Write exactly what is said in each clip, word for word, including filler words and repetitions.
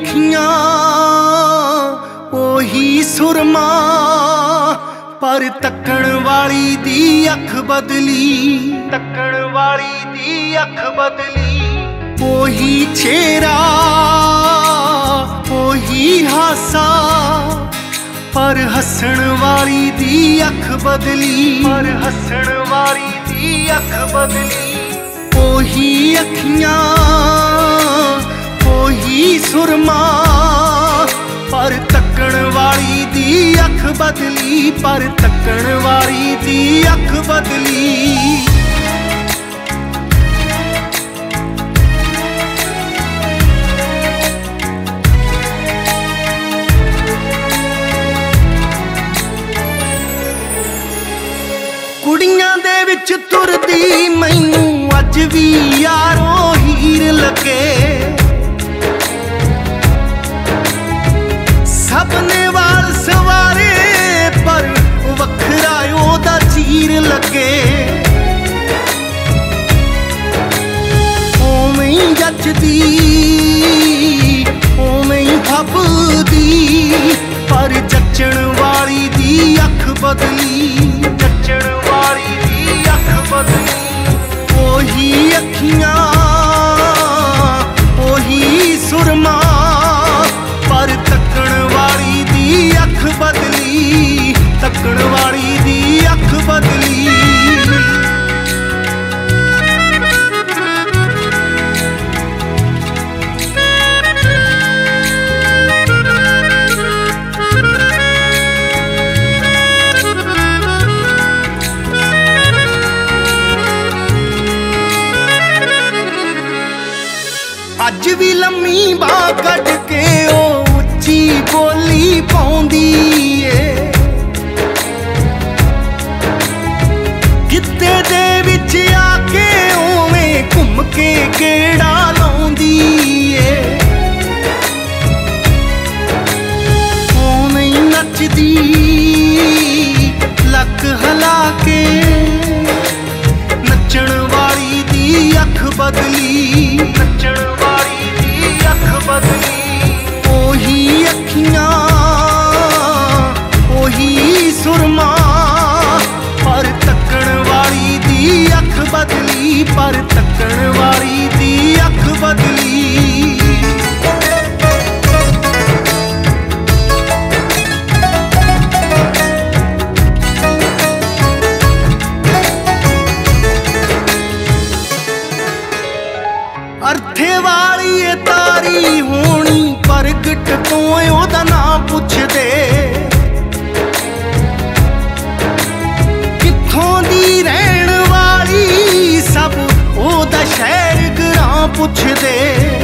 अखियां ओही सुरमा, पर तकण वाली दी अख बदली, तकण वाली दी अख बदली। ओही चेहरा ओही हासा, पर हसण वाली दी अख बदली, पर हसण वाली दी अख बदली। ओही अखियां ओही सुरमा, पर तकण वाली दी अख बदली, पर तकण वाली दी अख बदली। कुड़ियां दे विच तुरदी मैनू अज भी यारो हीर लगे, सबने वाल सवारे पर वखरा ओदा चीर लगे। ओवें ही जचदी ओवें ही हबदी, पर जचण वाली दी अख बदली, जचण वाली दी अख बदली। ओही अखियां ओही सुरमा, पर तकण वाली दी अख बदली, तकण वाली दी अख बदली। अज भी लम्मी बाह कट के ओ उच्ची बोली पाउंदी ए, गिद्दे दे विच आके ओवें घुम के गेड़ा लाउंदी ए। ओवें ही नचदी लक हला के, नचण वाली दी अख बदली, नचण वाली दी अख बदली। ओही अखियां ओही सुरमा, पर तकण वाली दी अख बदली, पर तकण वाली दी अख बदली। अर्थे वाली ए तारी होनी, प्रगट तो ओदा ना पुछदे, कित्थों दी रहन वाली सब ओदा शहर ग्रां पुछदे।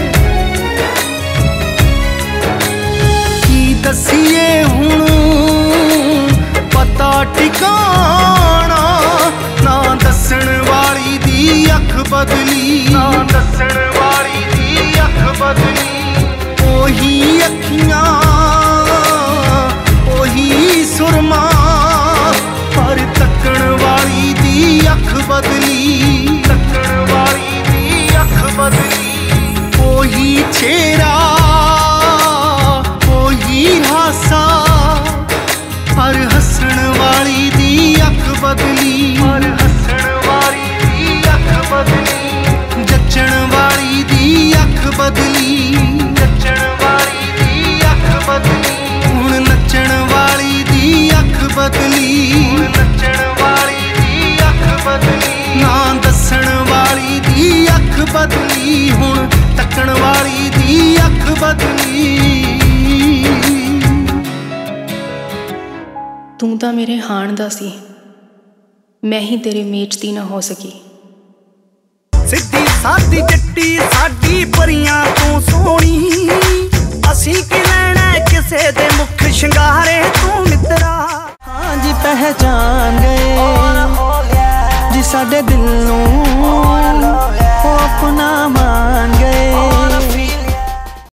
की दसीए हुण पता ठिकाना, ना दसण वाली दी अख बदली, ना दसण वाली दी अख बदली। ओही अखियां ओही सुरमा, पर तकण वाली दी अख बदली, तकण वाली दी अख बदली। ओही चेहरा ओही हासा, पर हसण वाली दी अख बदली, पर हसण वाली दी अख बदली। जचण वाली दी अख बदली, जचण वाली दी अख बदली। हुण नचण वाली दी अख बदली, हुण नचण वाली दी अख बदली। ना दसण वाली दी अख बदली, हुण तकण वाली दी अख बदली। तू तां मेरे हाण दा सी, मैं ही तेरे मेच दी ना हो सकी। सिद्धी सादी जट्टी साडी परियां तू सोहणी, असीं की लैणा किसे दे मुख शंगारे तू मित्रा। हाँ जी पहचान गए जी साडे दिल नूं